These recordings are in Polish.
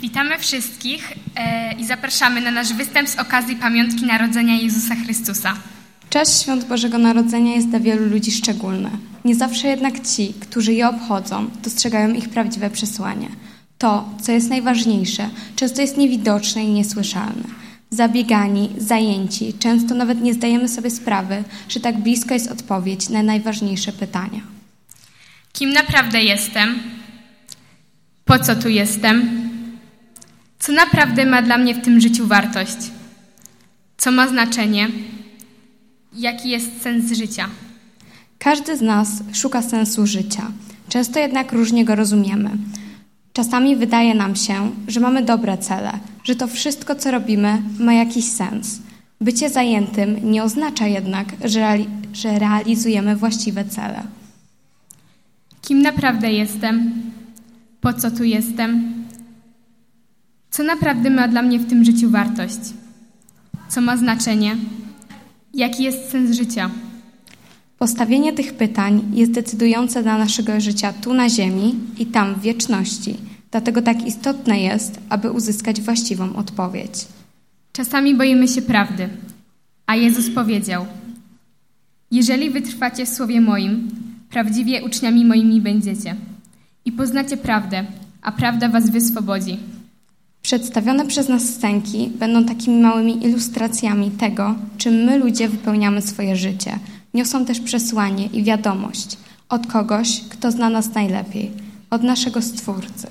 Witamy wszystkich i zapraszamy na nasz występ z okazji pamiątki Narodzenia Jezusa Chrystusa. Czas Świąt Bożego Narodzenia jest dla wielu ludzi szczególny. Nie zawsze jednak ci, którzy je obchodzą, dostrzegają ich prawdziwe przesłanie. To, co jest najważniejsze, często jest niewidoczne i niesłyszalne. Zabiegani, zajęci, często nawet nie zdajemy sobie sprawy, że tak blisko jest odpowiedź na najważniejsze pytania. Kim naprawdę jestem? Po co tu jestem? Co naprawdę ma dla mnie w tym życiu wartość? Co ma znaczenie? Jaki jest sens życia? Każdy z nas szuka sensu życia. Często jednak różnie go rozumiemy. Czasami wydaje nam się, że mamy dobre cele, że to wszystko, co robimy, ma jakiś sens. Bycie zajętym nie oznacza jednak, że realizujemy właściwe cele. Kim naprawdę jestem? Po co tu jestem? Co naprawdę ma dla mnie w tym życiu wartość? Co ma znaczenie? Jaki jest sens życia? Postawienie tych pytań jest decydujące dla naszego życia tu na ziemi i tam w wieczności. Dlatego tak istotne jest, aby uzyskać właściwą odpowiedź. Czasami boimy się prawdy, a Jezus powiedział: jeżeli wytrwacie w słowie moim, prawdziwie uczniami moimi będziecie i poznacie prawdę, a prawda was wyswobodzi. Przedstawione przez nas scenki będą takimi małymi ilustracjami tego, czym my ludzie wypełniamy swoje życie. Niosą też przesłanie i wiadomość od kogoś, kto zna nas najlepiej, od naszego Stwórcy.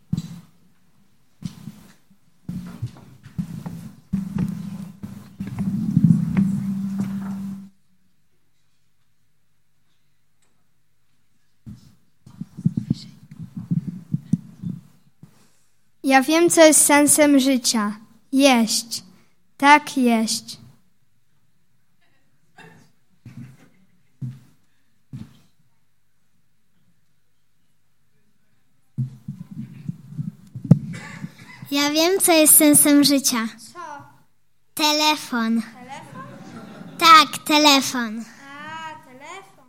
Ja wiem, co jest sensem życia. Jeść. Tak, jeść. Ja wiem, co jest sensem życia. Co? Telefon. Telefon? Tak, telefon. A, telefon.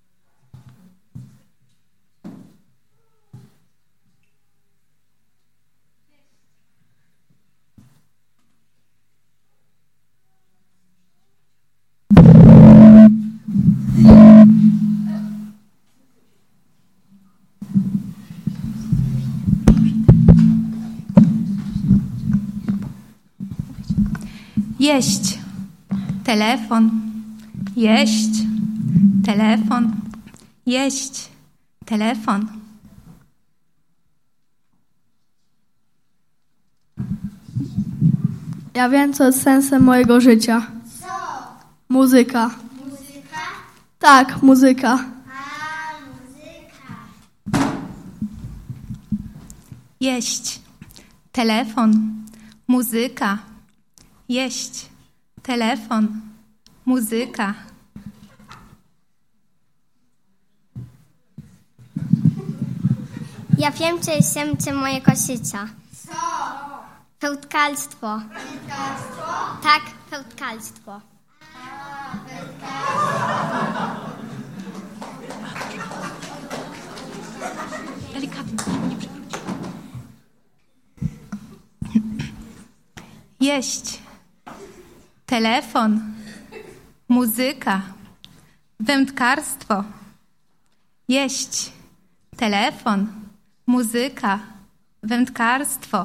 Jeść. Telefon. Jeść. Telefon. Jeść. Telefon. Ja wiem, co jest sensem mojego życia. Co? Muzyka. Muzyka? Tak, muzyka. A, muzyka. Jeść. Telefon. Muzyka. Jeść. Telefon. Muzyka. Ja wiem, co jest sensem mojego życia. Co? Fełdkalstwo. Fełdkalstwo? Tak, fełdkalstwo. Delikatnie. Nie przewróć. Jeść. Telefon. Muzyka. Wędkarstwo. Jeść. Telefon. Muzyka. Wędkarstwo.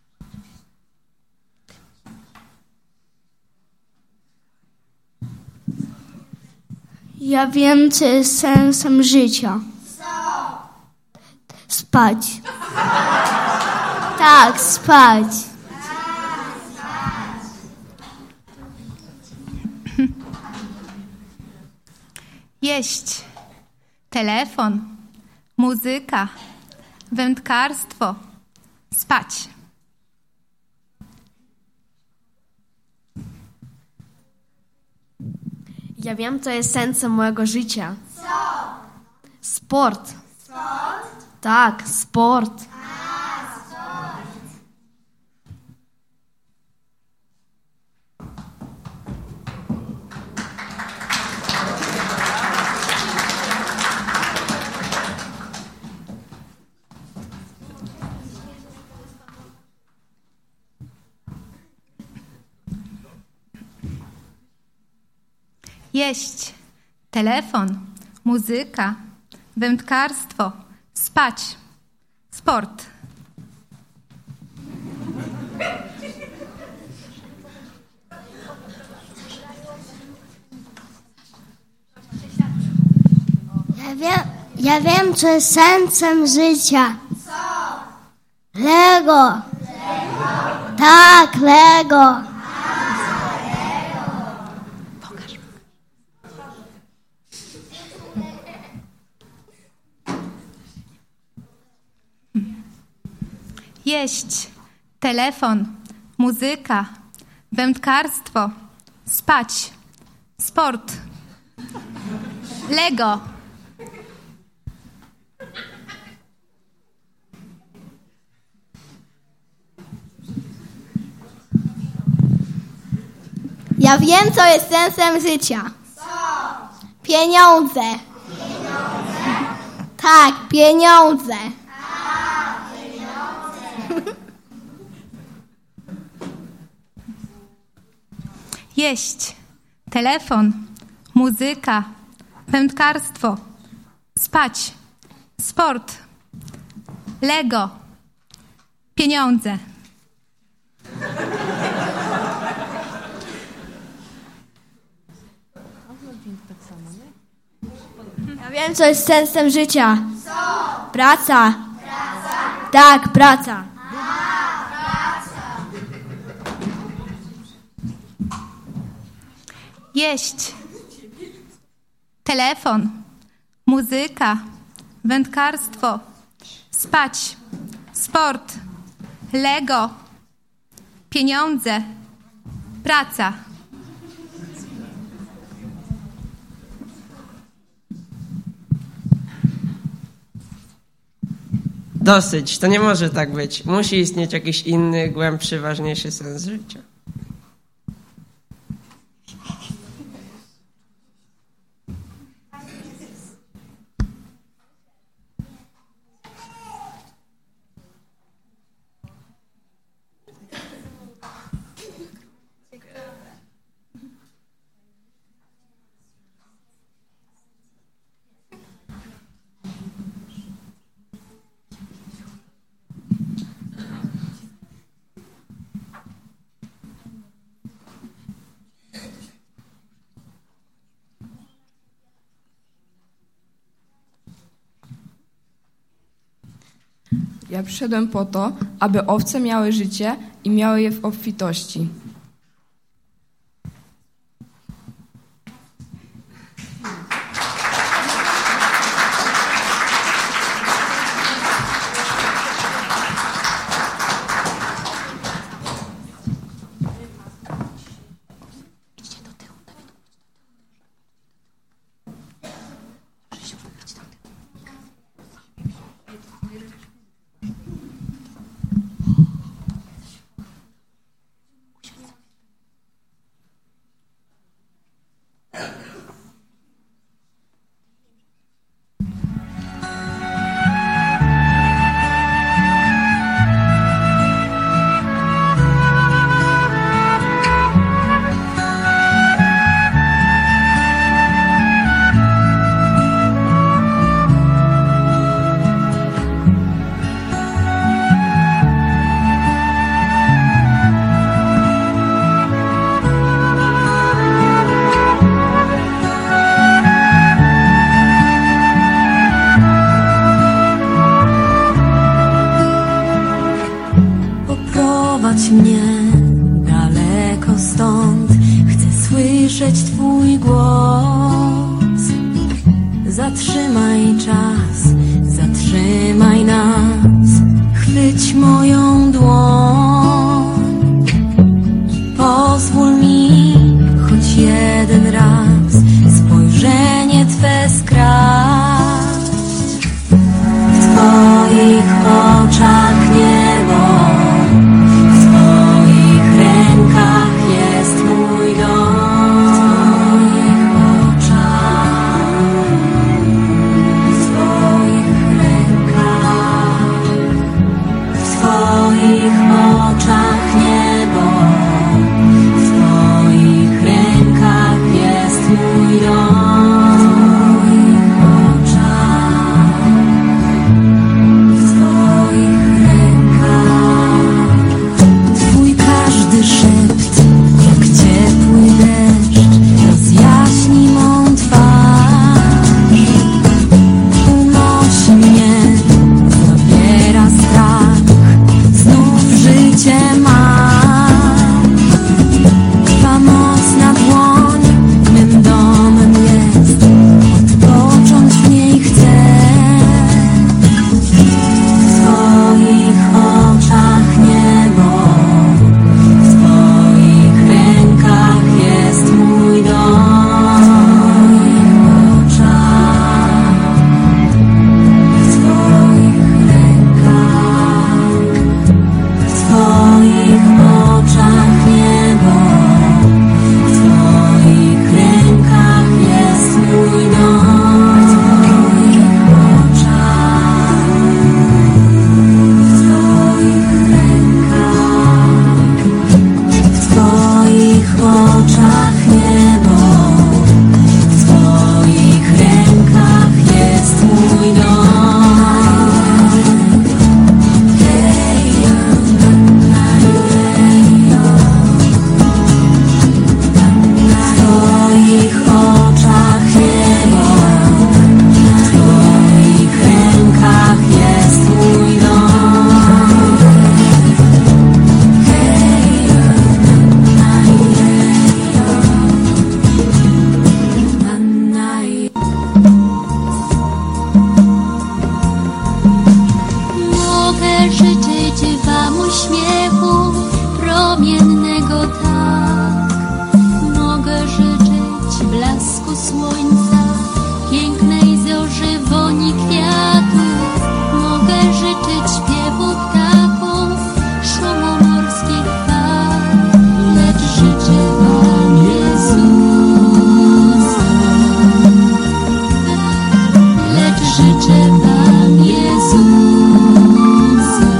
Ja wiem, co jest sensem życia. Co? Spać. Tak, spać. Jeść. Telefon. Muzyka. Wędkarstwo. Spać. Ja wiem, co jest sensem mojego życia. Co? Sport. Sport? Tak, sport. A, sport. jeść, telefon, muzyka, wędkarstwo, spać, sport. Ja wiem, co jest sensem życia. Co? Lego. Tak, Lego. Jeść, telefon, muzyka, wędkarstwo, spać, sport, Lego. Ja wiem, co jest sensem życia. Co? Pieniądze. Tak, pieniądze. Jeść, telefon, muzyka, wędkarstwo, spać, sport, Lego, pieniądze. Ja wiem, co jest sensem życia. Co? Praca. Tak, praca. Jeść, telefon, muzyka, wędkarstwo, spać, sport, Lego, pieniądze, praca. Dosyć, to nie może tak być. Musi istnieć jakiś inny, głębszy, ważniejszy sens życia. Ja przyszedłem po to, aby owce miały życie i miały je w obfitości. mój dom. W twoich rękach twój każdy szept, jak ciepły deszcz, rozjaśni mą twarz. Unosi mnie, zabiera strach, znów życie mam. Twa mocna dłoń mym domem jest, odpocząć w niej chcę. W twoich oczach niebo, w twoich rękach jest mój dom. W twoich rękach, w twoich oczach niebo, w twoich rękach jest mój dom. W twoich oczach, w twoich rękach, w twoich oczach niebo, w twoich rękach jest mój dom. W twoich oczach niebo, w twoich rękach jest mój dom. Mogę życzyć wam uśmiechu promiennego tak. Mogę życzyć blasku słońca, pięknej zorzy, woni kwiatów. Mogę życzyć śpiewu ptaków, szumu morskich fal. Lecz życzę wam Jezusa. Lecz życzę wam Jezusa.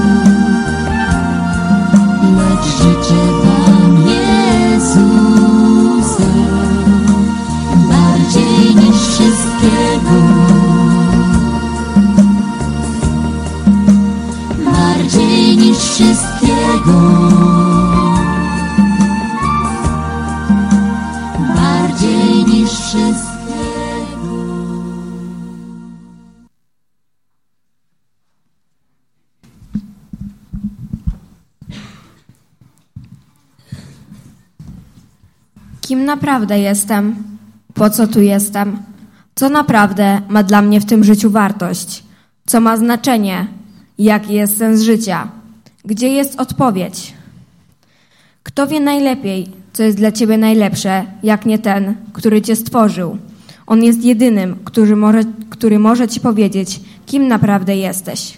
Lecz życzę wam Jezusa. Bardziej niż wszystkiego. Bardziej niż wszystkiego. Bardziej niż wszystkiego. Kim naprawdę jestem? Po co tu jestem? Co naprawdę ma dla mnie w tym życiu wartość? Co ma znaczenie? Jaki jest sens życia? Gdzie jest odpowiedź? Kto wie najlepiej, co jest dla ciebie najlepsze, jak nie ten, który cię stworzył? On jest jedynym, który może ci powiedzieć, kim naprawdę jesteś.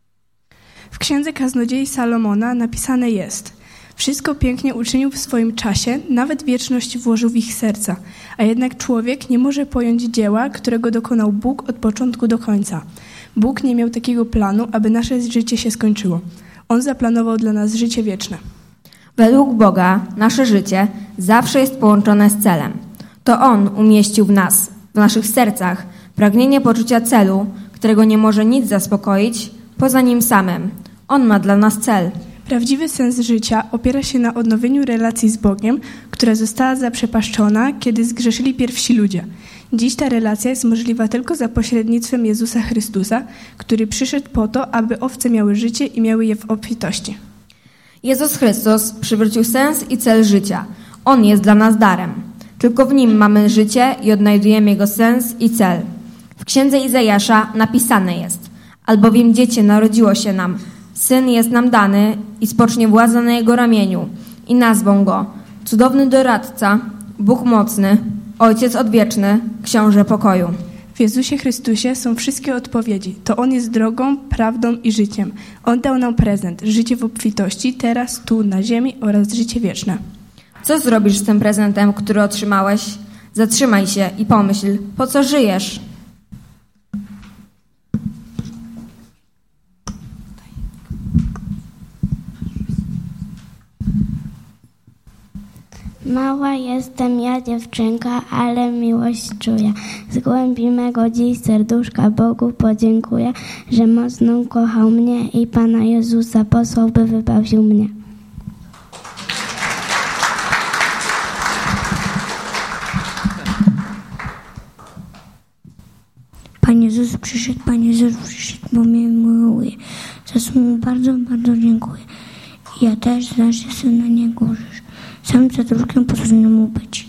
W Księdze Kaznodziei Salomona napisane jest: wszystko pięknie uczynił w swoim czasie, nawet wieczność włożył w ich serca, a jednak człowiek nie może pojąć dzieła, którego dokonał Bóg od początku do końca. Bóg nie miał takiego planu, aby nasze życie się skończyło. On zaplanował dla nas życie wieczne. Według Boga nasze życie zawsze jest połączone z celem. To On umieścił w nas, w naszych sercach, pragnienie poczucia celu, którego nie może nic zaspokoić poza Nim samym. On ma dla nas cel. Prawdziwy sens życia opiera się na odnowieniu relacji z Bogiem, która została zaprzepaszczona, kiedy zgrzeszyli pierwsi ludzie. Dziś ta relacja jest możliwa tylko za pośrednictwem Jezusa Chrystusa, który przyszedł po to, aby owce miały życie i miały je w obfitości. Jezus Chrystus przywrócił sens i cel życia. On jest dla nas darem. Tylko w Nim mamy życie i odnajdujemy Jego sens i cel. W Księdze Izajasza napisane jest: albowiem dziecię narodziło się nam, syn jest nam dany i spocznie władza na Jego ramieniu i nazwą Go Cudowny Doradca, Bóg Mocny, Ojciec Odwieczny, Książę Pokoju. W Jezusie Chrystusie są wszystkie odpowiedzi. To On jest drogą, prawdą i życiem. On dał nam prezent, życie w obfitości, teraz, tu, na ziemi oraz życie wieczne. Co zrobisz z tym prezentem, który otrzymałeś? Zatrzymaj się i pomyśl, po co żyjesz? Mała jestem ja dziewczynka, ale miłość czuję. Z głębi mego dziś serduszka Bogu podziękuję, że mocno kochał mnie i Pana Jezusa posłał, by wybawił mnie. Pan Jezus przyszedł, bo mnie miłuje. Za co mu bardzo, bardzo dziękuję. I ja też za nasze syna nie gorzysz. Sam za drugim potrzebny mu być.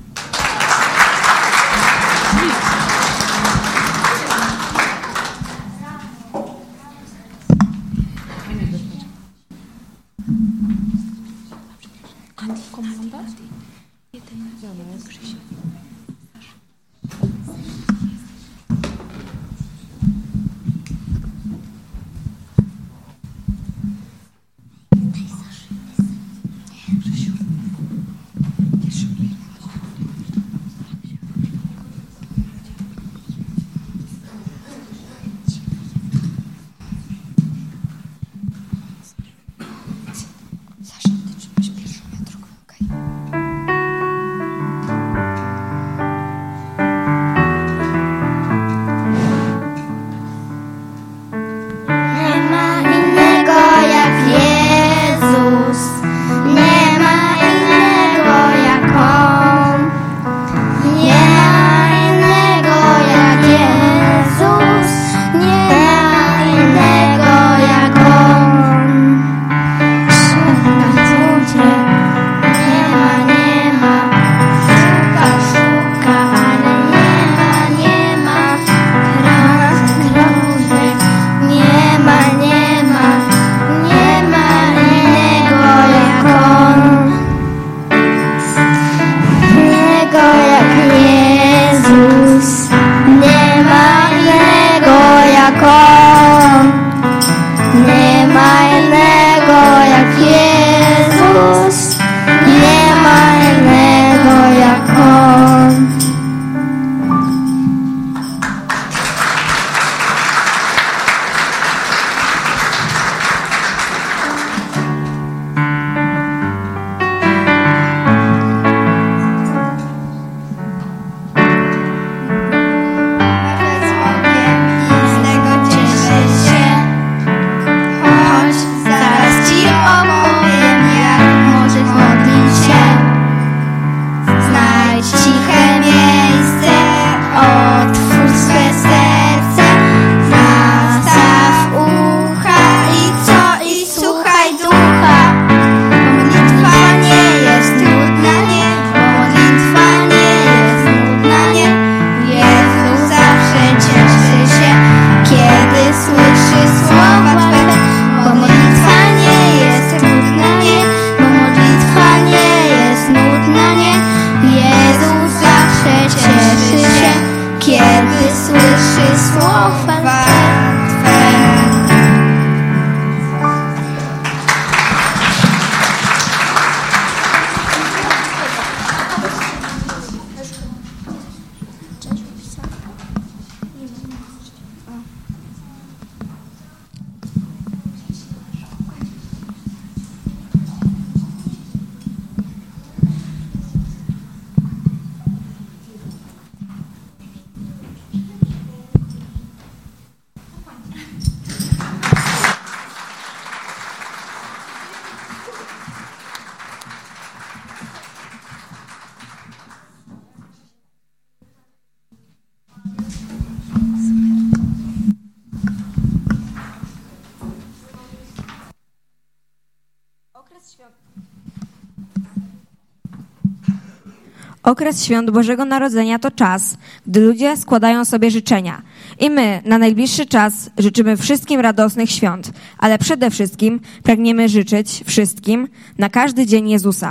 Okres świąt Bożego Narodzenia to czas, gdy ludzie składają sobie życzenia. I my na najbliższy czas życzymy wszystkim radosnych świąt, ale przede wszystkim pragniemy życzyć wszystkim na każdy dzień Jezusa.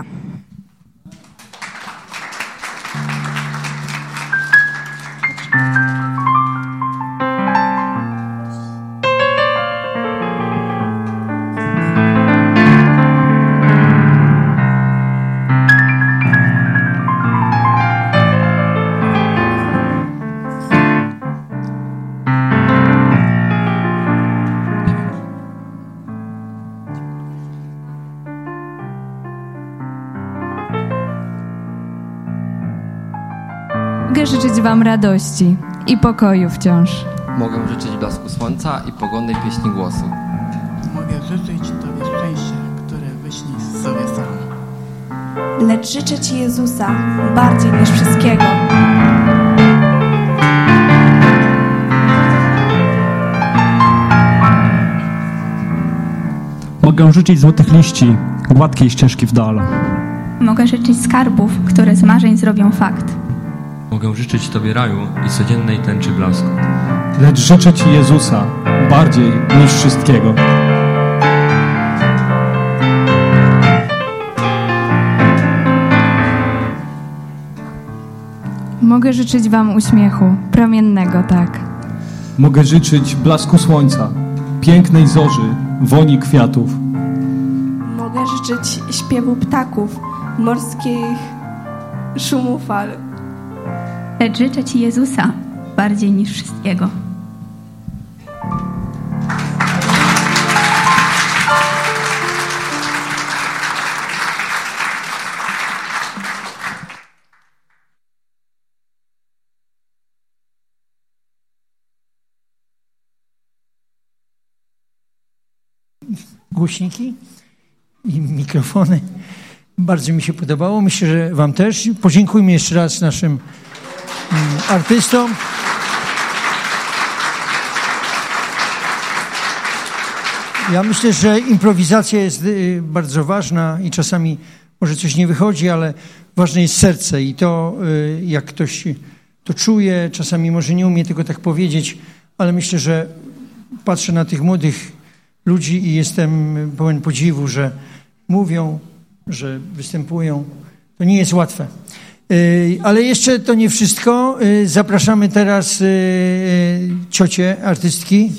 Mogę życzyć wam radości i pokoju wciąż. Mogę życzyć blasku słońca i pogodnej pieśni głosu. Mogę życzyć Tobie szczęścia, które wyśnisz sobie sam. Lecz życzę Ci Jezusa bardziej niż wszystkiego. Mogę życzyć złotych liści, gładkiej ścieżki w dal. Mogę życzyć skarbów, które z marzeń zrobią fakt. Mogę życzyć Tobie raju i codziennej tęczy blasku. Lecz życzę Ci Jezusa bardziej niż wszystkiego. Mogę życzyć wam uśmiechu, promiennego tak. Mogę życzyć blasku słońca, pięknej zorzy, woni kwiatów. Mogę życzyć śpiewu ptaków, morskich szumu fal. Lecz życzę Ci Jezusa bardziej niż wszystkiego. Głośniki i mikrofony. Bardzo mi się podobało. Myślę, że wam też. Podziękujmy jeszcze raz naszym artystom. Ja myślę, że improwizacja jest bardzo ważna i czasami może coś nie wychodzi, ale ważne jest serce i to, jak ktoś to czuje, czasami może nie umie tego tak powiedzieć, ale myślę, że patrzę na tych młodych ludzi i jestem pełen podziwu, że mówią, że występują. To nie jest łatwe. Ale jeszcze to nie wszystko. Zapraszamy teraz ciocie, artystki.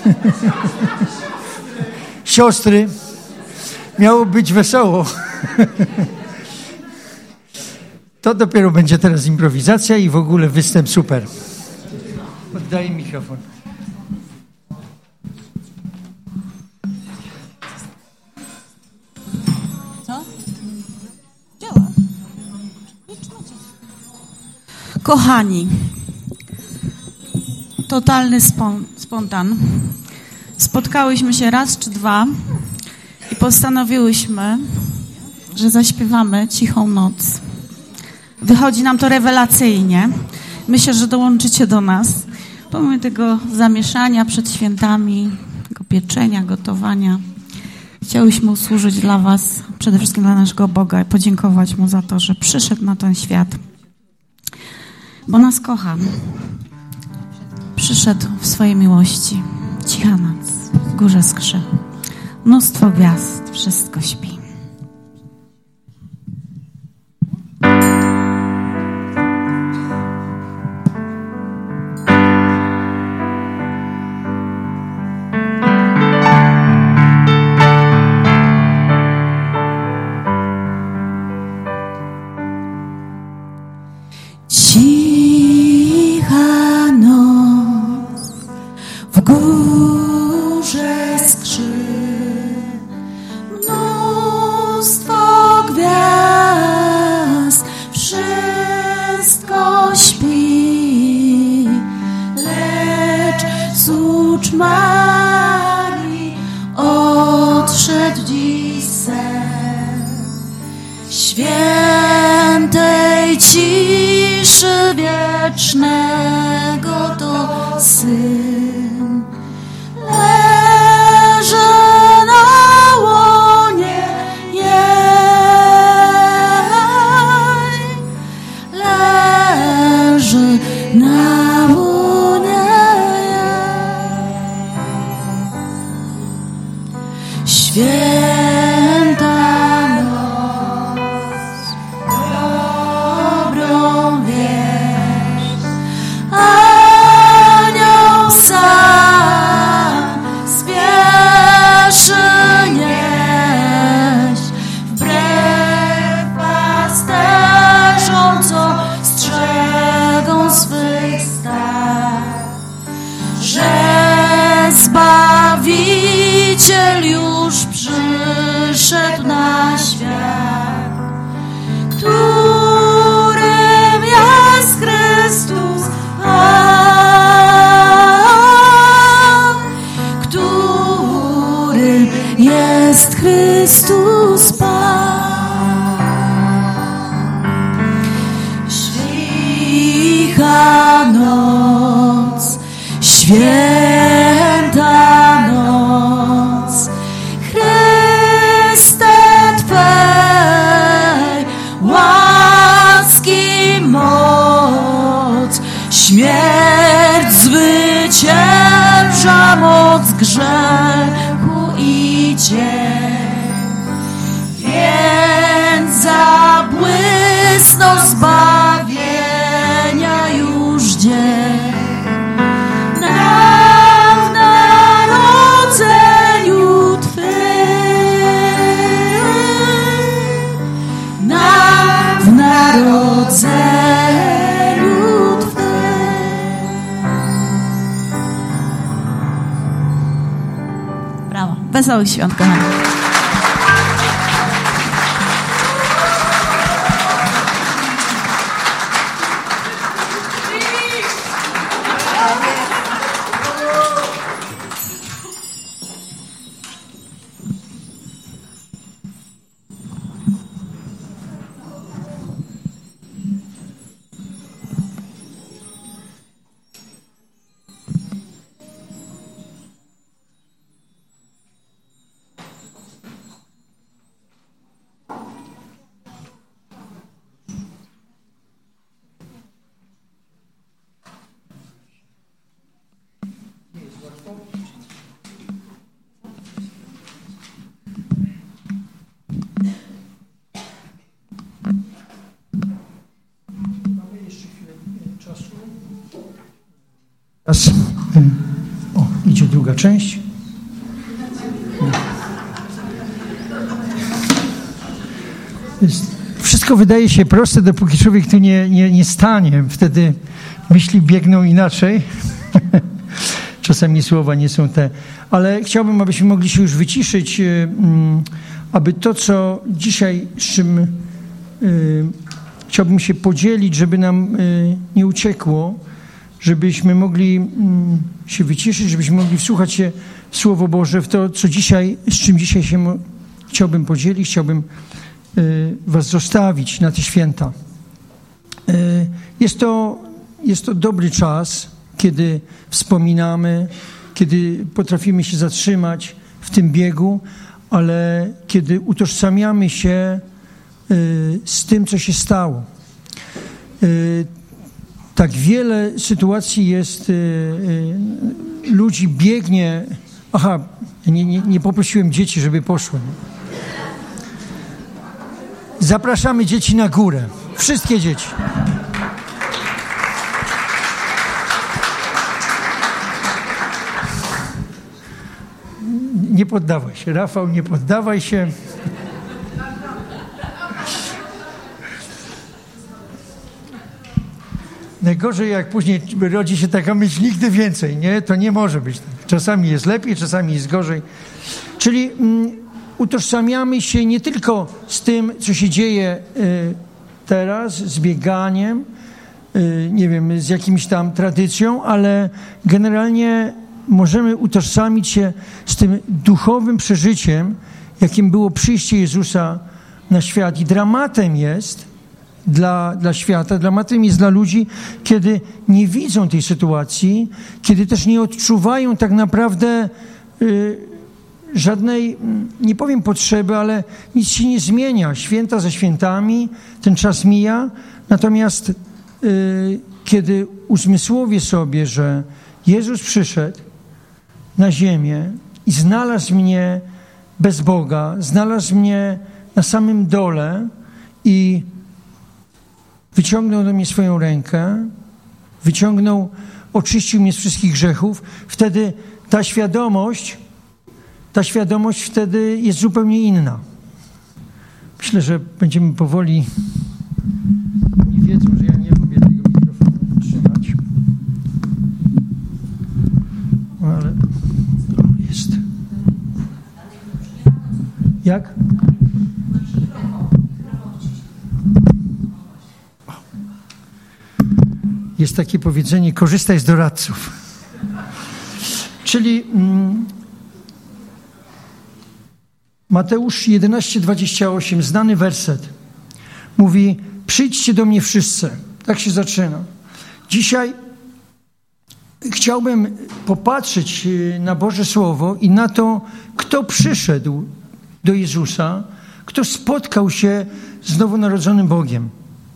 Siostry. Miało być wesoło. To dopiero będzie teraz improwizacja i w ogóle występ super. Oddaję mikrofon. Kochani, totalny spontan. Spotkałyśmy się raz czy dwa i postanowiłyśmy, że zaśpiewamy Cichą noc. Wychodzi nam to rewelacyjnie. Myślę, że dołączycie do nas. Pomimo tego zamieszania przed świętami, tego pieczenia, gotowania. Chciałyśmy usłużyć dla was, przede wszystkim dla naszego Boga i podziękować Mu za to, że przyszedł na ten świat. Bo nas kocha. Przyszedł w swojej miłości. Cicha noc, w górze skrze. Mnóstwo gwiazd, wszystko śpi. Cicha noc, w górze skrzy, mnóstwo gwiazd, wszystko śpi, lecz z ucz Marii odszedł dziś sen świętej ciszy wiecznego to Syn. Leży na łonie jej, leży na łonie jej. Święta noc, dobrą wieść, anioł sam spieszy nieść, wbrew pasterzom, co strzegą swych stad, że Zbawiciel już przyszedł. Cicha noc, święta noc, Chryste Twej łaski moc, śmierć zwycięża moc grzechu i cień, więc zabłysnął zbawienia już dzień. Nam w narodzeniu Twym, nam w narodzeniu Twym. Brawo. Wesołych świąt, kochani. Teraz idzie druga część. Wszystko wydaje się proste, dopóki człowiek tu nie stanie. Wtedy myśli biegną inaczej. Czasami słowa nie są te. Ale chciałbym, abyśmy mogli się już wyciszyć, aby to, co dzisiaj, z czym chciałbym się podzielić, żeby nam nie uciekło, żebyśmy mogli się wyciszyć, żebyśmy mogli wsłuchać się w Słowo Boże, w to, co dzisiaj, z czym dzisiaj się chciałbym podzielić, chciałbym was zostawić na te święta. Jest to dobry czas, kiedy wspominamy, kiedy potrafimy się zatrzymać w tym biegu, ale kiedy utożsamiamy się z tym, co się stało. Tak wiele sytuacji jest, ludzi biegnie. Aha, nie poprosiłem dzieci, żeby poszły. Zapraszamy dzieci na górę. Wszystkie dzieci. Nie poddawaj się, Rafał, nie poddawaj się. Najgorzej, jak później rodzi się taka myśl, nigdy więcej, nie? To nie może być tak. Czasami jest lepiej, czasami jest gorzej. Czyli utożsamiamy się nie tylko z tym, co się dzieje teraz, z bieganiem, nie wiem, z jakimś tam tradycją, ale generalnie możemy utożsamić się z tym duchowym przeżyciem, jakim było przyjście Jezusa na świat. I dramatem jest dla świata, dramatem jest dla ludzi, kiedy nie widzą tej sytuacji, kiedy też nie odczuwają tak naprawdę żadnej, nie powiem potrzeby, ale nic się nie zmienia. Święta za świętami, ten czas mija, natomiast kiedy uzmysłowię sobie, że Jezus przyszedł na ziemię i znalazł mnie bez Boga, znalazł mnie na samym dole i wyciągnął do mnie swoją rękę, oczyścił mnie z wszystkich grzechów, wtedy ta świadomość wtedy jest zupełnie inna. Myślę, że będziemy powoli, oni wiedzą, że ja nie lubię tego mikrofonu trzymać, ale jest. Jak? Jest takie powiedzenie, korzystaj z doradców. Czyli Mateusz 11:28, znany werset, mówi: przyjdźcie do mnie wszyscy. Tak się zaczyna. Dzisiaj chciałbym popatrzeć na Boże Słowo i na to, kto przyszedł do Jezusa, kto spotkał się z nowonarodzonym Bogiem.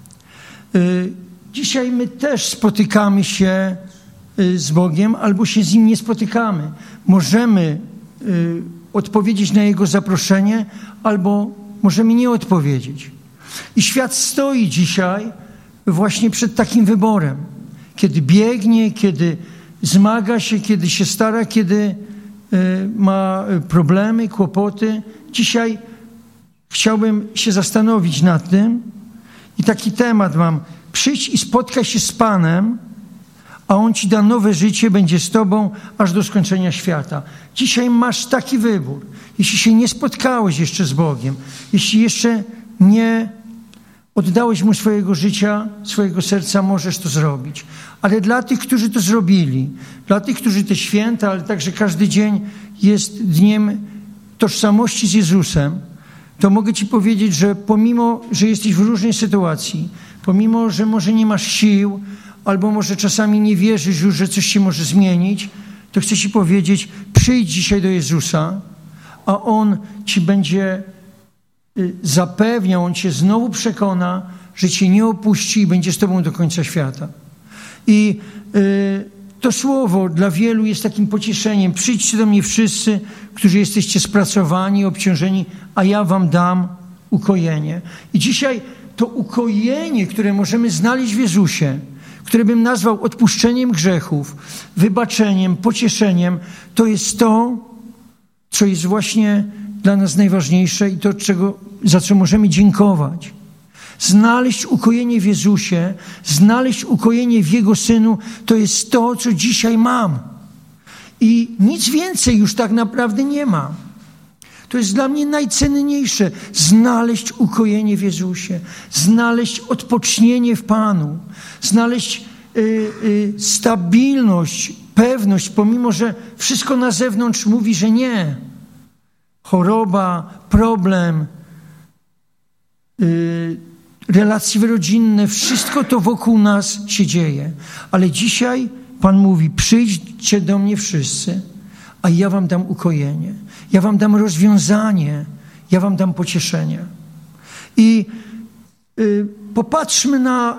Dzisiaj my też spotykamy się z Bogiem albo się z Nim nie spotykamy. Możemy odpowiedzieć na Jego zaproszenie albo możemy nie odpowiedzieć. I świat stoi dzisiaj właśnie przed takim wyborem. Kiedy biegnie, kiedy zmaga się, kiedy się stara, kiedy ma problemy, kłopoty. Dzisiaj chciałbym się zastanowić nad tym i taki temat mam. Przyjdź i spotkaj się z Panem, a On ci da nowe życie, będzie z tobą aż do skończenia świata. Dzisiaj masz taki wybór. Jeśli się nie spotkałeś jeszcze z Bogiem, jeśli jeszcze nie oddałeś Mu swojego życia, swojego serca, możesz to zrobić. Ale dla tych, którzy to zrobili, dla tych, którzy te święta, ale także każdy dzień jest dniem tożsamości z Jezusem, to mogę ci powiedzieć, że pomimo, że jesteś w różnej sytuacji, pomimo, że może nie masz sił, albo może czasami nie wierzysz już, że coś się może zmienić, to chcę ci powiedzieć, przyjdź dzisiaj do Jezusa, a On ci będzie zapewniał, On cię znowu przekona, że cię nie opuści i będzie z tobą do końca świata. I to słowo dla wielu jest takim pocieszeniem. Przyjdźcie do mnie wszyscy, którzy jesteście spracowani, obciążeni, a ja wam dam ukojenie. I dzisiaj to ukojenie, które możemy znaleźć w Jezusie, które bym nazwał odpuszczeniem grzechów, wybaczeniem, pocieszeniem, to jest to, co jest właśnie dla nas najważniejsze i to, za co możemy dziękować. Znaleźć ukojenie w Jezusie, znaleźć ukojenie w Jego Synu, to jest to, co dzisiaj mam. I nic więcej już tak naprawdę nie mam. To jest dla mnie najcenniejsze. Znaleźć ukojenie w Jezusie, znaleźć odpocznienie w Panu, znaleźć stabilność, pewność, pomimo że wszystko na zewnątrz mówi, że nie. Choroba, problem, relacje rodzinne, wszystko to wokół nas się dzieje. Ale dzisiaj Pan mówi, przyjdźcie do mnie wszyscy, a ja wam dam ukojenie. Ja wam dam rozwiązanie. Ja wam dam pocieszenie. I popatrzmy na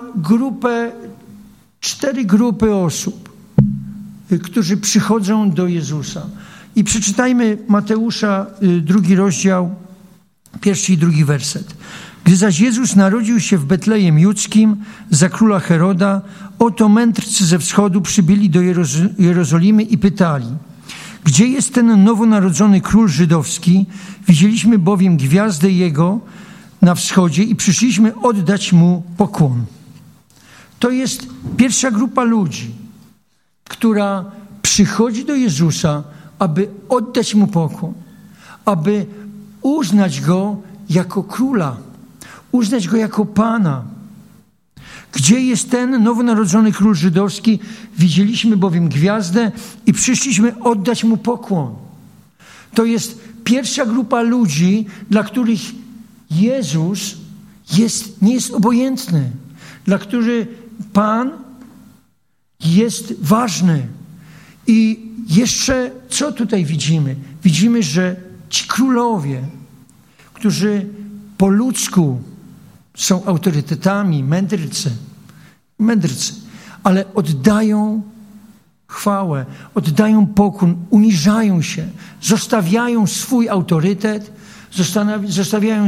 4 grupy osób, którzy przychodzą do Jezusa. I przeczytajmy Mateusza 2 rozdział, 1 i 2 werset. Gdy zaś Jezus narodził się w Betlejem Judzkim za króla Heroda, oto mędrcy ze wschodu przybyli do Jerozolimy i pytali, gdzie jest ten nowonarodzony król żydowski? Widzieliśmy bowiem gwiazdę Jego na wschodzie i przyszliśmy oddać Mu pokłon. To jest pierwsza grupa ludzi, która przychodzi do Jezusa, aby oddać Mu pokłon, aby uznać Go jako króla, uznać Go jako Pana. Gdzie jest ten nowonarodzony król żydowski? Widzieliśmy bowiem gwiazdę i przyszliśmy oddać Mu pokłon. To jest pierwsza grupa ludzi, dla których Jezus nie jest obojętny, dla których Pan jest ważny. I jeszcze co tutaj widzimy? Widzimy, że ci królowie, którzy po ludzku są autorytetami, mędrcy, ale oddają chwałę, oddają pokłon, uniżają się, zostawiają swój autorytet, zostawiają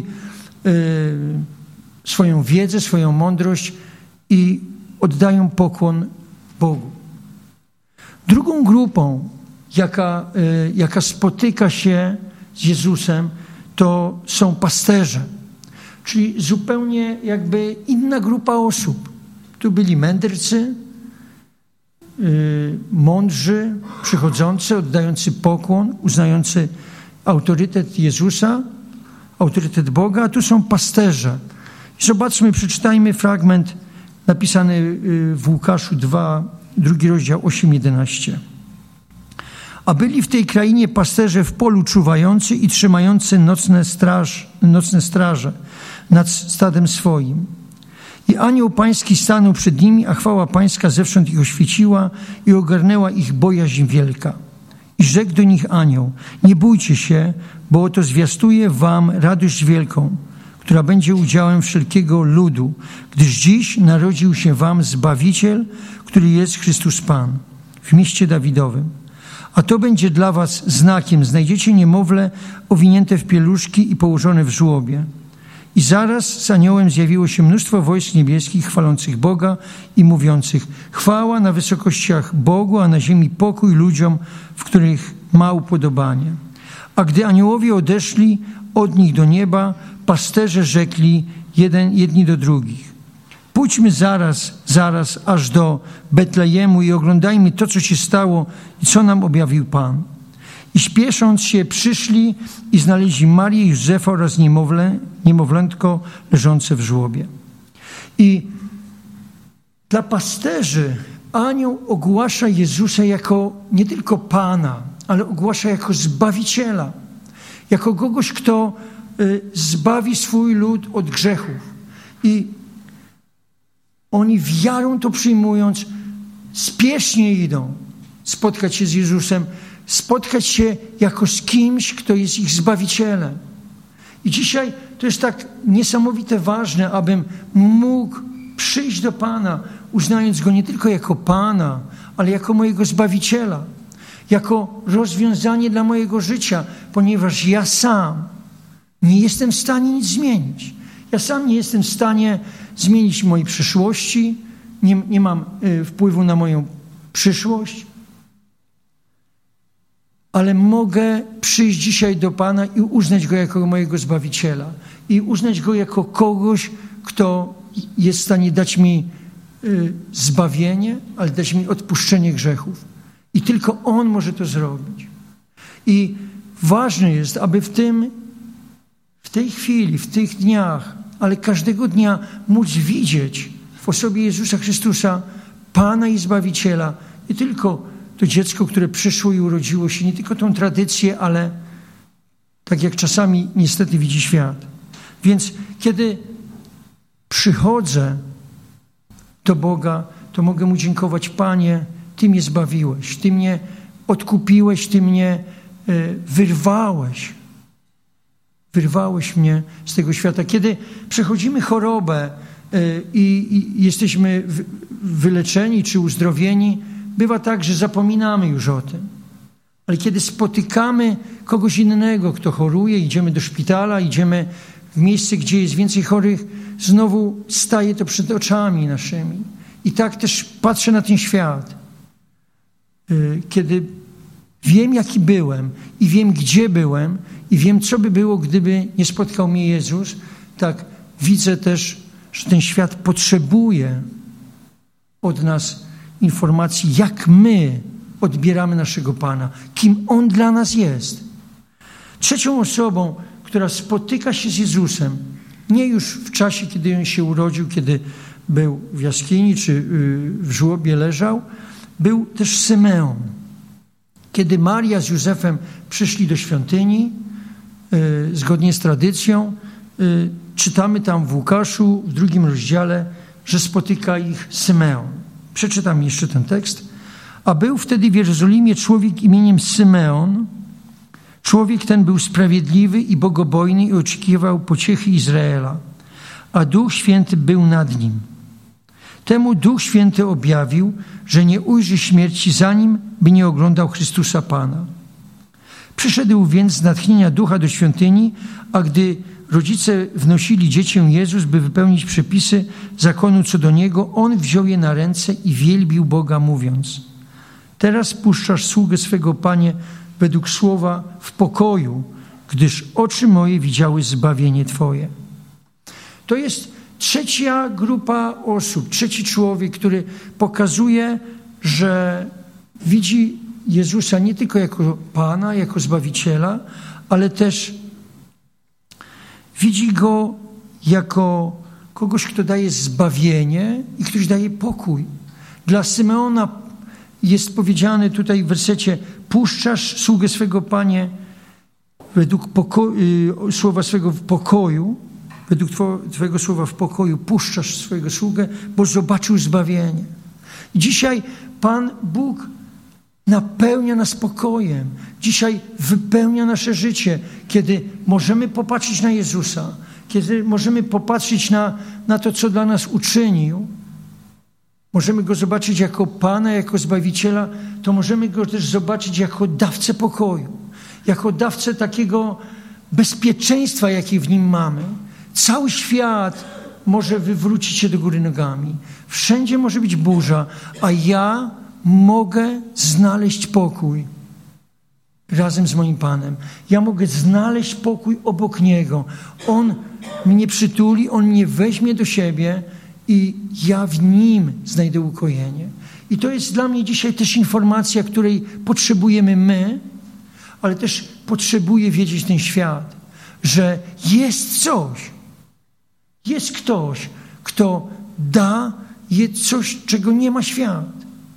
swoją wiedzę, swoją mądrość i oddają pokłon Bogu. Drugą grupą, jaka spotyka się z Jezusem, to są pasterze, czyli zupełnie jakby inna grupa osób. Tu byli mędrcy, mądrzy, przychodzący, oddający pokłon, uznający autorytet Jezusa, autorytet Boga, a tu są pasterze. Zobaczmy, przeczytajmy fragment napisany w Łukaszu 2 rozdział 8-11. A byli w tej krainie pasterze w polu czuwający i trzymający nocne straże nad stadem swoim. I anioł pański stanął przed nimi, a chwała pańska zewsząd ich oświeciła i ogarnęła ich bojaźń wielka. I rzekł do nich anioł: nie bójcie się, bo oto zwiastuję wam radość wielką, która będzie udziałem wszelkiego ludu, gdyż dziś narodził się wam Zbawiciel, który jest Chrystus Pan, w mieście Dawidowym. A to będzie dla was znakiem. Znajdziecie niemowlę owinięte w pieluszki i położone w żłobie. I zaraz z aniołem zjawiło się mnóstwo wojsk niebieskich, chwalących Boga i mówiących: chwała na wysokościach Bogu, a na ziemi pokój ludziom, w których ma upodobanie. A gdy aniołowie odeszli od nich do nieba, pasterze rzekli jedni do drugich: pójdźmy zaraz aż do Betlejemu i oglądajmy to, co się stało i co nam objawił Pan. I śpiesząc się przyszli i znaleźli Marię, Józefa oraz niemowlętko leżące w żłobie. I dla pasterzy anioł ogłasza Jezusa jako nie tylko Pana, ale ogłasza jako Zbawiciela, jako kogoś, kto zbawi swój lud od grzechów. I oni wiarą to przyjmując, spiesznie idą spotkać się z Jezusem, spotkać się jako z kimś, kto jest ich Zbawicielem. I dzisiaj to jest tak niesamowite ważne, abym mógł przyjść do Pana, uznając Go nie tylko jako Pana, ale jako mojego Zbawiciela, jako rozwiązanie dla mojego życia, ponieważ ja sam nie jestem w stanie nic zmienić. Ja sam nie jestem w stanie zmienić mojej przyszłości, nie mam wpływu na moją przyszłość, ale mogę przyjść dzisiaj do Pana i uznać Go jako mojego Zbawiciela i uznać Go jako kogoś, kto jest w stanie dać mi zbawienie, ale dać mi odpuszczenie grzechów. I tylko On może to zrobić. I ważne jest, aby w tej chwili, w tych dniach, ale każdego dnia móc widzieć w osobie Jezusa Chrystusa Pana i Zbawiciela, nie tylko to dziecko, które przyszło i urodziło się, nie tylko tą tradycję, ale tak jak czasami niestety widzi świat. Więc kiedy przychodzę do Boga, to mogę Mu dziękować: Panie, Ty mnie zbawiłeś, Ty mnie odkupiłeś, Ty mnie wyrwałeś. Wyrwałeś mnie z tego świata. Kiedy przechodzimy chorobę i jesteśmy wyleczeni czy uzdrowieni, bywa tak, że zapominamy już o tym. Ale kiedy spotykamy kogoś innego, kto choruje, idziemy do szpitala, idziemy w miejsce, gdzie jest więcej chorych, znowu staje to przed oczami naszymi. I tak też patrzę na ten świat. Kiedy wiem, jaki byłem i wiem, gdzie byłem i wiem, co by było, gdyby nie spotkał mnie Jezus, tak widzę też, że ten świat potrzebuje od nas informacji, jak my odbieramy naszego Pana, kim On dla nas jest. Trzecią osobą, która spotyka się z Jezusem, nie już w czasie, kiedy On się urodził, kiedy był w jaskini czy w żłobie leżał, był też Symeon. Kiedy Maria z Józefem przyszli do świątyni, zgodnie z tradycją, czytamy tam w Łukaszu, w 2 rozdziale, że spotyka ich Symeon. Przeczytam jeszcze ten tekst. A był wtedy w Jerozolimie człowiek imieniem Symeon. Człowiek ten był sprawiedliwy i bogobojny i oczekiwał pociechy Izraela, a Duch Święty był nad nim. Temu Duch Święty objawił, że nie ujrzy śmierci, zanim by nie oglądał Chrystusa Pana. Przyszedł więc z natchnienia Ducha do świątyni, a gdy rodzice wnosili dziecię Jezus, by wypełnić przepisy zakonu co do Niego, On wziął je na ręce i wielbił Boga, mówiąc: teraz puszczasz sługę swego, Panie, według słowa w pokoju, gdyż oczy moje widziały zbawienie Twoje. To jest trzecia grupa osób, trzeci człowiek, który pokazuje, że widzi Jezusa nie tylko jako Pana, jako Zbawiciela, ale też widzi Go jako kogoś, kto daje zbawienie i ktoś daje pokój. Dla Symeona jest powiedziane tutaj w wersecie: puszczasz sługę swego, Panie, według słowa swego w pokoju, według Twojego słowa w pokoju puszczasz swojego sługę, bo zobaczył zbawienie. Dzisiaj Pan Bóg napełnia nas pokojem. Dzisiaj wypełnia nasze życie, kiedy możemy popatrzeć na Jezusa, kiedy możemy popatrzeć na to, co dla nas uczynił. Możemy Go zobaczyć jako Pana, jako Zbawiciela, to możemy Go też zobaczyć jako dawcę pokoju, jako dawcę takiego bezpieczeństwa, jakie w Nim mamy. Cały świat może wywrócić się do góry nogami. Wszędzie może być burza, a ja mogę znaleźć pokój razem z moim Panem. Ja mogę znaleźć pokój obok Niego. On mnie przytuli, On mnie weźmie do siebie i ja w Nim znajdę ukojenie. I to jest dla mnie dzisiaj też informacja, której potrzebujemy my, ale też potrzebuje wiedzieć ten świat, że jest coś, jest ktoś, kto daje coś, czego nie ma świat.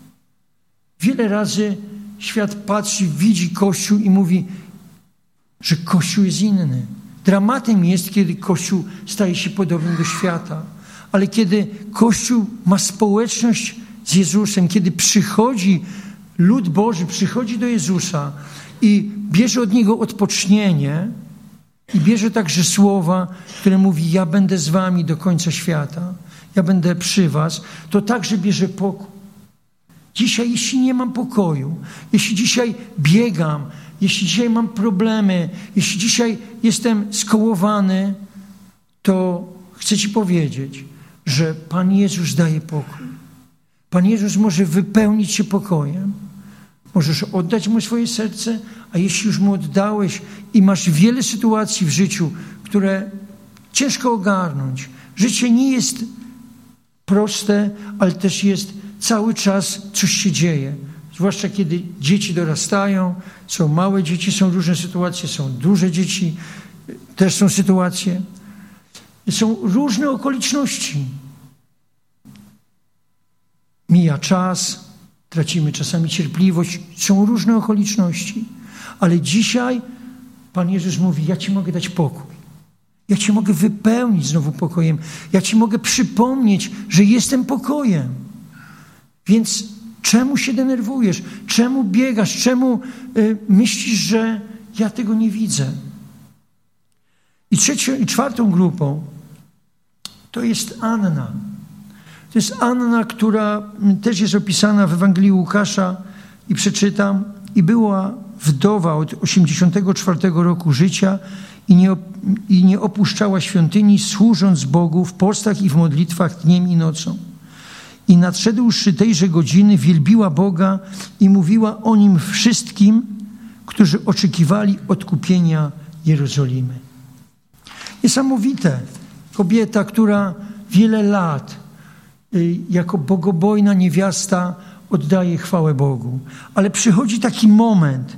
Wiele razy świat patrzy, widzi Kościół i mówi, że Kościół jest inny. Dramatem jest, kiedy Kościół staje się podobny do świata. Ale kiedy Kościół ma społeczność z Jezusem, kiedy przychodzi lud Boży, przychodzi do Jezusa i bierze od Niego odpocznienie i bierze także słowa, które mówi, ja będę z wami do końca świata, ja będę przy was, to także bierze pokój. Dzisiaj, jeśli nie mam pokoju, jeśli dzisiaj biegam, jeśli dzisiaj mam problemy, jeśli dzisiaj jestem skołowany, to chcę Ci powiedzieć, że Pan Jezus daje pokój. Pan Jezus może wypełnić Cię pokojem. Możesz oddać Mu swoje serce, a jeśli już Mu oddałeś i masz wiele sytuacji w życiu, które ciężko ogarnąć. Życie nie jest proste, ale też jest cały czas coś się dzieje. Zwłaszcza kiedy dzieci dorastają, są małe dzieci, są różne sytuacje, są duże dzieci, też są sytuacje. Są różne okoliczności. Mija czas, tracimy czasami cierpliwość, są różne okoliczności. Ale dzisiaj Pan Jezus mówi, ja Ci mogę dać pokój. Ja Cię mogę wypełnić znowu pokojem. Ja Ci mogę przypomnieć, że jestem pokojem. Więc czemu się denerwujesz? Czemu biegasz? Czemu myślisz, że ja tego nie widzę? I czwartą grupą to jest Anna. To jest Anna, która też jest opisana w Ewangelii Łukasza i przeczytam. I była wdowa od 84 roku życia i nie opuszczała świątyni, służąc Bogu w postach i w modlitwach dniem i nocą. I nadszedłszy tejże godziny wielbiła Boga i mówiła o Nim wszystkim, którzy oczekiwali odkupienia Jerozolimy. Niesamowite. Kobieta, która wiele lat jako bogobojna niewiasta oddaje chwałę Bogu. Ale przychodzi taki moment,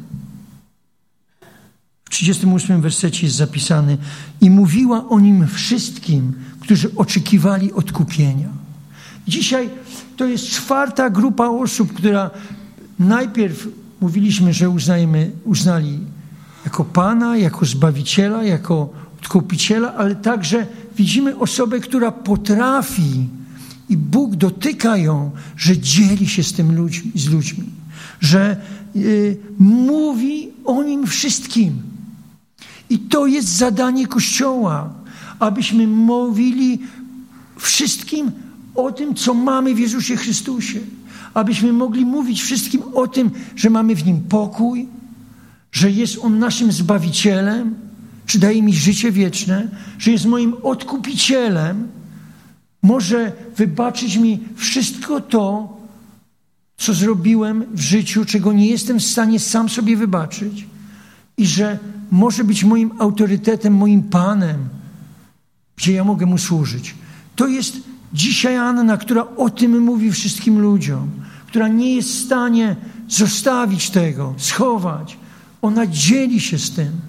w 38 wersecie jest zapisany, i mówiła o Nim wszystkim, którzy oczekiwali odkupienia. Dzisiaj to jest czwarta grupa osób, która najpierw mówiliśmy, że uznali jako Pana, jako Zbawiciela, jako Odkupiciela, ale także widzimy osobę, która potrafi i Bóg dotyka ją, że dzieli się z ludźmi, że mówi o Nim wszystkim. I to jest zadanie Kościoła, abyśmy mówili wszystkim o tym, co mamy w Jezusie Chrystusie. Abyśmy mogli mówić wszystkim o tym, że mamy w Nim pokój, że jest On naszym Zbawicielem, że daje mi życie wieczne, że jest moim Odkupicielem, może wybaczyć mi wszystko to, co zrobiłem w życiu, czego nie jestem w stanie sam sobie wybaczyć i że może być moim autorytetem, moim Panem, gdzie ja mogę Mu służyć. To jest dzisiaj Anna, która o tym mówi wszystkim ludziom, która nie jest w stanie zostawić tego, schować. Ona dzieli się z tym.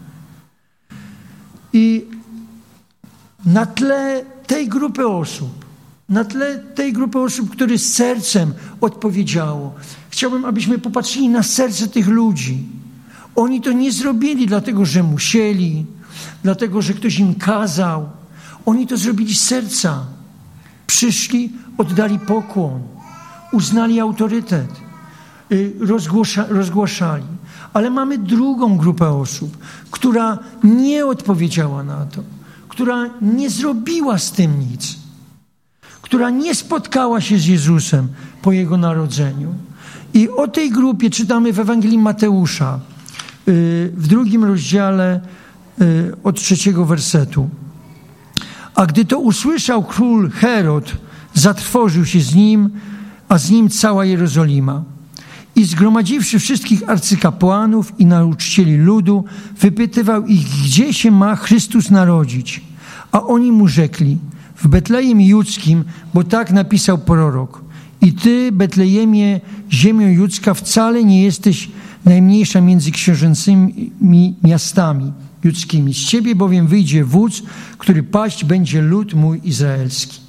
I na tle tej grupy osób, które sercem odpowiedziało, chciałbym, abyśmy popatrzyli na serce tych ludzi. Oni to nie zrobili dlatego, że musieli, dlatego, że ktoś im kazał. Oni to zrobili z serca. Przyszli, oddali pokłon, uznali autorytet, rozgłaszali. Ale mamy drugą grupę osób, która nie odpowiedziała na to, która nie zrobiła z tym nic, która nie spotkała się z Jezusem po Jego narodzeniu. I o tej grupie czytamy w Ewangelii Mateusza, w 2 rozdziale od 3 wersetu. A gdy to usłyszał król Herod, zatrwożył się z nim, a z nim cała Jerozolima. I zgromadziwszy wszystkich arcykapłanów i nauczycieli ludu, wypytywał ich, gdzie się ma Chrystus narodzić. A oni mu rzekli, w Betlejem Judzkim, bo tak napisał prorok. I ty, Betlejemie, ziemio judzka, wcale nie jesteś najmniejsza między książęcymi miastami judzkimi. Z ciebie bowiem wyjdzie wódz, który paść będzie lud mój izraelski.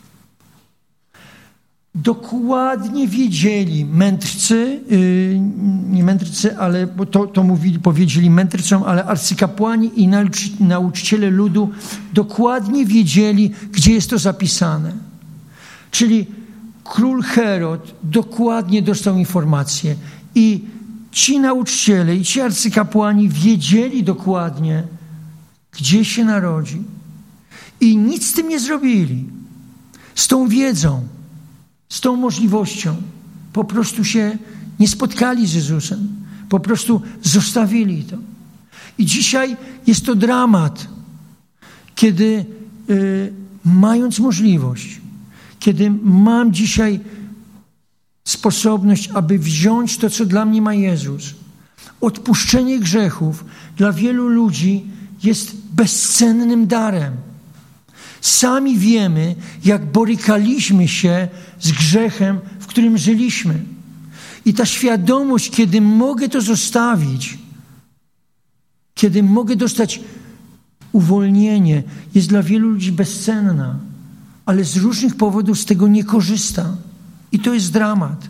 Dokładnie wiedzieli mędrcy, nie mędrcy, ale bo to powiedzieli mędrcom, ale arcykapłani i nauczyciele ludu dokładnie wiedzieli, gdzie jest to zapisane. Czyli król Herod dokładnie dostał informację i ci nauczyciele i ci arcykapłani wiedzieli dokładnie, gdzie się narodzi. I nic z tym nie zrobili. Z tą wiedzą, z tą możliwością po prostu się nie spotkali z Jezusem. Po prostu zostawili to. I dzisiaj jest to dramat, kiedy mając możliwość, kiedy mam dzisiaj sposobność, aby wziąć to, co dla mnie ma Jezus, odpuszczenie grzechów dla wielu ludzi jest bezcennym darem. Sami wiemy, jak borykaliśmy się z grzechem, w którym żyliśmy. I ta świadomość, kiedy mogę to zostawić, kiedy mogę dostać uwolnienie, jest dla wielu ludzi bezcenna, ale z różnych powodów z tego nie korzysta. I to jest dramat.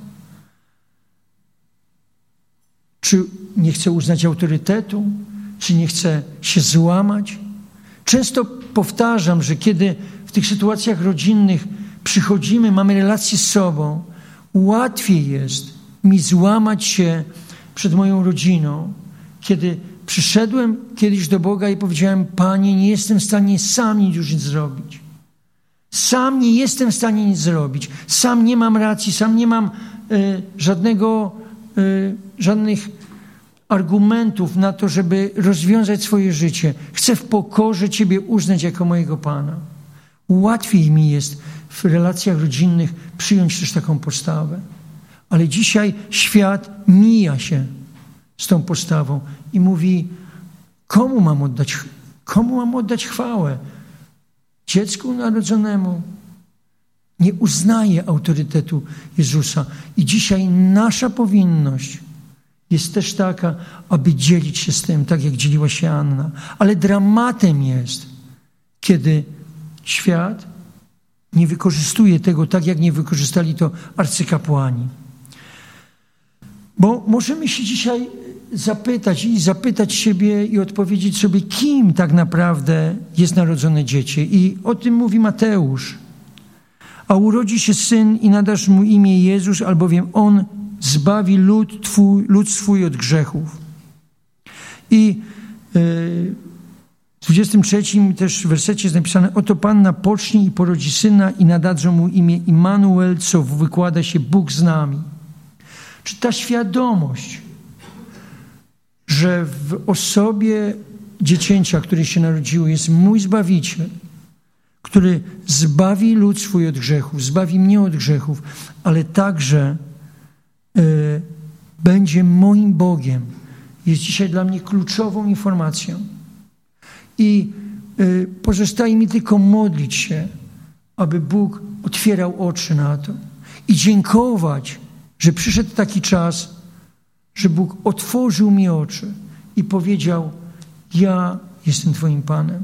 Czy nie chce uznać autorytetu? Czy nie chce się złamać? Często powtarzam, że kiedy w tych sytuacjach rodzinnych przychodzimy, mamy relacje z sobą, łatwiej jest mi złamać się przed moją rodziną, kiedy przyszedłem kiedyś do Boga i powiedziałem: Panie, nie jestem w stanie sam już nic zrobić. Sam nie jestem w stanie nic zrobić. Sam nie mam racji, sam nie mam żadnych argumentów na to, żeby rozwiązać swoje życie. Chcę w pokorze Ciebie uznać jako mojego Pana. Łatwiej mi jest w relacjach rodzinnych przyjąć też taką postawę. Ale dzisiaj świat mija się z tą postawą i mówi: komu mam oddać chwałę? Dziecku narodzonemu? Nie uznaje autorytetu Jezusa. I dzisiaj nasza powinność jest też taka, aby dzielić się z tym, tak jak dzieliła się Anna. Ale dramatem jest, kiedy świat nie wykorzystuje tego tak, jak nie wykorzystali to arcykapłani. Bo możemy się dzisiaj zapytać siebie i odpowiedzieć sobie, kim tak naprawdę jest narodzone dziecię. I o tym mówi Mateusz. A urodzi się syn i nadasz mu imię Jezus, albowiem on zbawi lud swój od grzechów. I w 23 też wersecie jest napisane: oto panna pocznie i porodzi syna i nadadzą mu imię Immanuel, co wykłada się Bóg z nami. Czy ta świadomość, że w osobie dziecięcia, które się narodziło, jest mój Zbawiciel, który zbawi lud swój od grzechów, zbawi mnie od grzechów, ale także będzie moim Bogiem, jest dzisiaj dla mnie kluczową informacją. I pozostaje mi tylko modlić się, aby Bóg otwierał oczy na to i dziękować, że przyszedł taki czas, że Bóg otworzył mi oczy i powiedział: ja jestem Twoim Panem.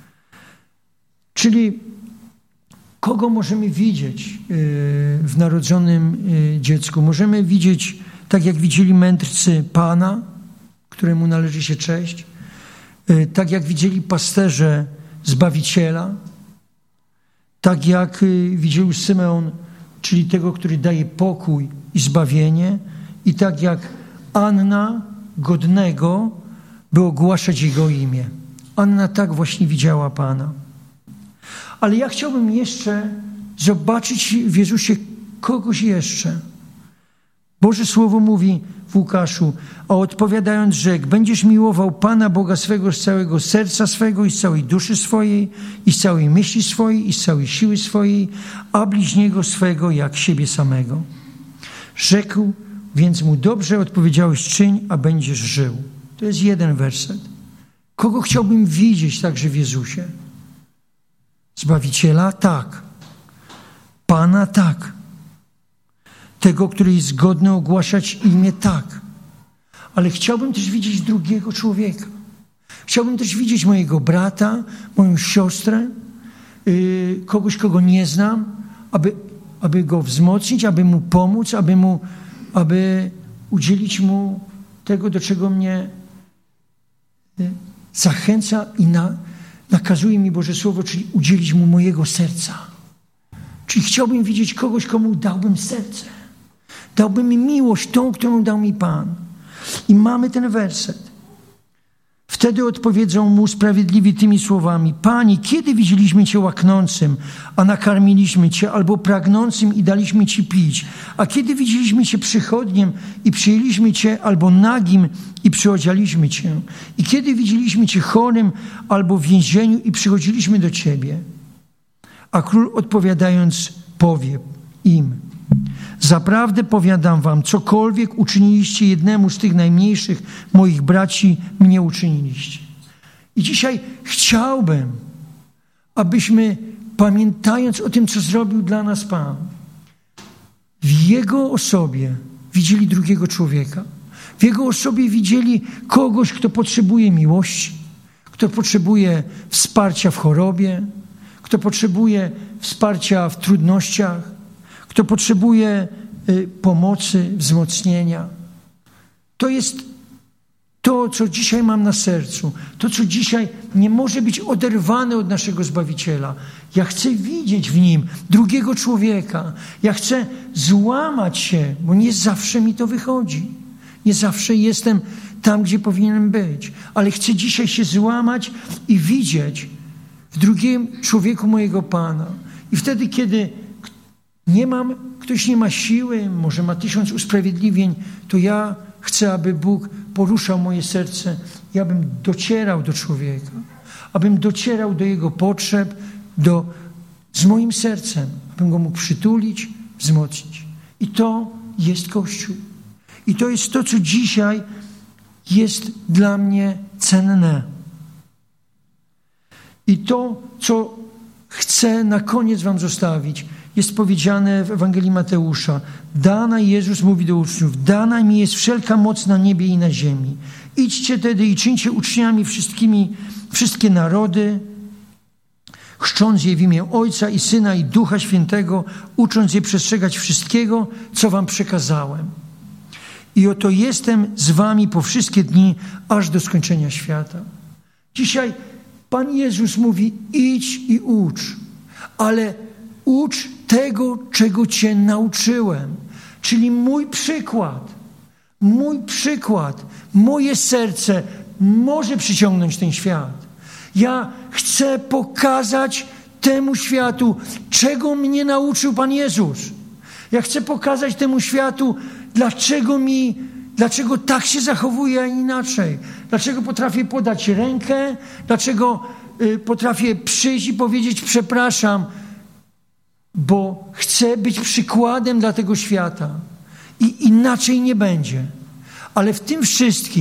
Czyli kogo możemy widzieć w narodzonym dziecku? Możemy widzieć, tak jak widzieli mędrcy, Pana, któremu należy się cześć, tak jak widzieli pasterze Zbawiciela, Tak jak widział Symeon, czyli tego, który daje pokój i zbawienie, i tak jak Anna godnego, by ogłaszać Jego imię. Anna tak właśnie widziała Pana. Ale ja chciałbym jeszcze zobaczyć w Jezusie kogoś jeszcze. Boże Słowo mówi w Łukaszu, a odpowiadając rzekł, będziesz miłował Pana Boga swego z całego serca swego i z całej duszy swojej i z całej myśli swojej i z całej siły swojej, a bliźniego swego jak siebie samego. Rzekł więc mu, dobrze odpowiedziałeś, czyń, a będziesz żył. To jest jeden werset. Kogo chciałbym widzieć także w Jezusie? Zbawiciela? Tak. Pana? Tak. Tego, który jest godny ogłaszać imię? Tak. Ale chciałbym też widzieć drugiego człowieka. Chciałbym też widzieć mojego brata, moją siostrę, kogoś, kogo nie znam, aby go wzmocnić, aby mu pomóc, aby udzielić mu tego, do czego mnie zachęca i nakazuje mi Boże Słowo, czyli udzielić mu mojego serca. Czyli chciałbym widzieć kogoś, komu dałbym serce. Dałbym mi miłość, tą, którą dał mi Pan. I mamy ten werset. Wtedy odpowiedzą mu sprawiedliwi tymi słowami: Panie, kiedy widzieliśmy Cię łaknącym, a nakarmiliśmy Cię, albo pragnącym i daliśmy Ci pić? A kiedy widzieliśmy Cię przychodniem i przyjęliśmy Cię, albo nagim i przyodzialiśmy Cię? I kiedy widzieliśmy Cię chorym, albo w więzieniu i przychodziliśmy do Ciebie? A król odpowiadając powie im: zaprawdę powiadam wam, cokolwiek uczyniliście jednemu z tych najmniejszych moich braci, mnie uczyniliście. I dzisiaj chciałbym, abyśmy, pamiętając o tym, co zrobił dla nas Pan, w Jego osobie widzieli drugiego człowieka. W Jego osobie widzieli kogoś, kto potrzebuje miłości, kto potrzebuje wsparcia w chorobie, kto potrzebuje wsparcia w trudnościach, kto potrzebuje pomocy, wzmocnienia. To jest to, co dzisiaj mam na sercu. To, co dzisiaj nie może być oderwane od naszego Zbawiciela. Ja chcę widzieć w Nim drugiego człowieka. Ja chcę złamać się, bo nie zawsze mi to wychodzi. Nie zawsze jestem tam, gdzie powinienem być. Ale chcę dzisiaj się złamać i widzieć w drugim człowieku mojego Pana. I wtedy, kiedy ktoś nie ma siły, może ma 1000 usprawiedliwień, to ja chcę, aby Bóg poruszał moje serce i abym docierał do człowieka, abym docierał do jego potrzeb, z moim sercem, abym go mógł przytulić, wzmocnić. I to jest Kościół. I to jest to, co dzisiaj jest dla mnie cenne. I to, co chcę na koniec wam zostawić, jest powiedziane w Ewangelii Mateusza. Jezus mówi do uczniów: dana mi jest wszelka moc na niebie i na ziemi. Idźcie tedy i czyńcie uczniami wszystkie narody, chrzcząc je w imię Ojca i Syna i Ducha Świętego, ucząc je przestrzegać wszystkiego, co wam przekazałem. I oto jestem z wami po wszystkie dni, aż do skończenia świata. Dzisiaj Pan Jezus mówi: idź i ucz, ale ucz tego, czego cię nauczyłem. Czyli mój przykład, moje serce może przyciągnąć ten świat. Ja chcę pokazać temu światu, czego mnie nauczył Pan Jezus. Ja chcę pokazać temu światu, dlaczego tak się zachowuję, a inaczej. Dlaczego potrafię podać rękę, dlaczego potrafię przyjść i powiedzieć: przepraszam, bo chcę być przykładem dla tego świata. I inaczej nie będzie. Ale w tym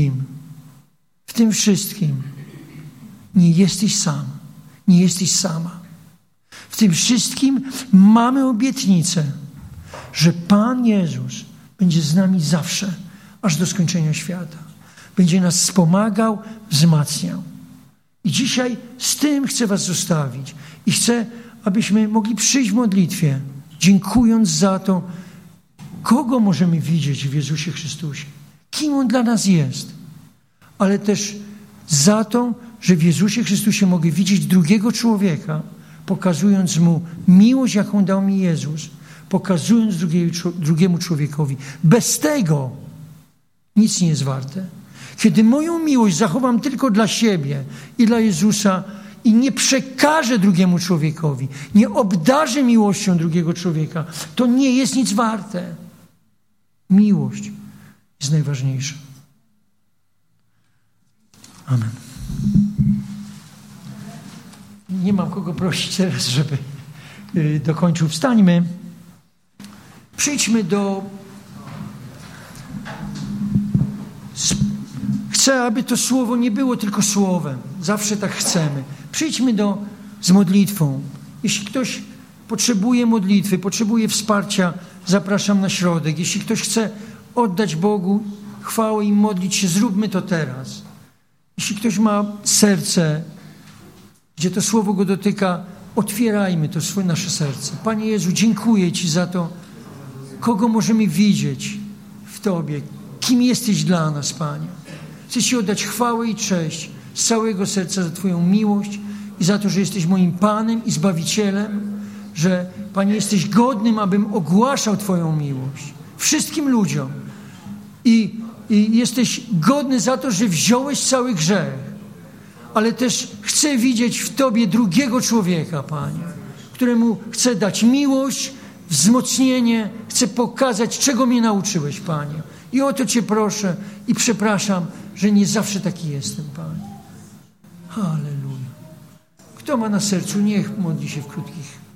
wszystkim nie jesteś sam, nie jesteś sama. W tym wszystkim mamy obietnicę, że Pan Jezus będzie z nami zawsze, aż do skończenia świata. Będzie nas wspomagał, wzmacniał. I dzisiaj z tym chcę was zostawić. I chcę, abyśmy mogli przyjść w modlitwie, dziękując za to, kogo możemy widzieć w Jezusie Chrystusie. Kim On dla nas jest. Ale też za to, że w Jezusie Chrystusie mogę widzieć drugiego człowieka, pokazując mu miłość, jaką dał mi Jezus, pokazując drugiemu człowiekowi. Bez tego nic nie jest warte. Kiedy moją miłość zachowam tylko dla siebie i dla Jezusa i nie przekażę drugiemu człowiekowi, nie obdarzę miłością drugiego człowieka, to nie jest nic warte. Miłość jest najważniejsza. Amen. Nie mam kogo prosić teraz, żeby dokończył. Wstańmy. Przyjdźmy do... Chcę, aby to słowo nie było tylko słowem. Zawsze tak chcemy. Przyjdźmy z modlitwą. Jeśli ktoś potrzebuje modlitwy, potrzebuje wsparcia, zapraszam na środek. Jeśli ktoś chce oddać Bogu chwałę i modlić się, zróbmy to teraz. Jeśli ktoś ma serce, gdzie to słowo go dotyka, otwierajmy to nasze serce. Panie Jezu, dziękuję Ci za to, kogo możemy widzieć w Tobie. Kim jesteś dla nas, Panie. Chcę Ci oddać chwałę i cześć z całego serca za Twoją miłość i za to, że jesteś moim Panem i Zbawicielem, że, Panie, jesteś godnym, abym ogłaszał Twoją miłość wszystkim ludziom. I jesteś godny za to, że wziąłeś cały grzech. Ale też chcę widzieć w Tobie drugiego człowieka, Panie, któremu chcę dać miłość, wzmocnienie, chcę pokazać, czego mnie nauczyłeś, Panie. I o to Cię proszę i przepraszam, że nie zawsze taki jestem, Panie. Halleluja. Kto ma na sercu, niech modli się w krótkich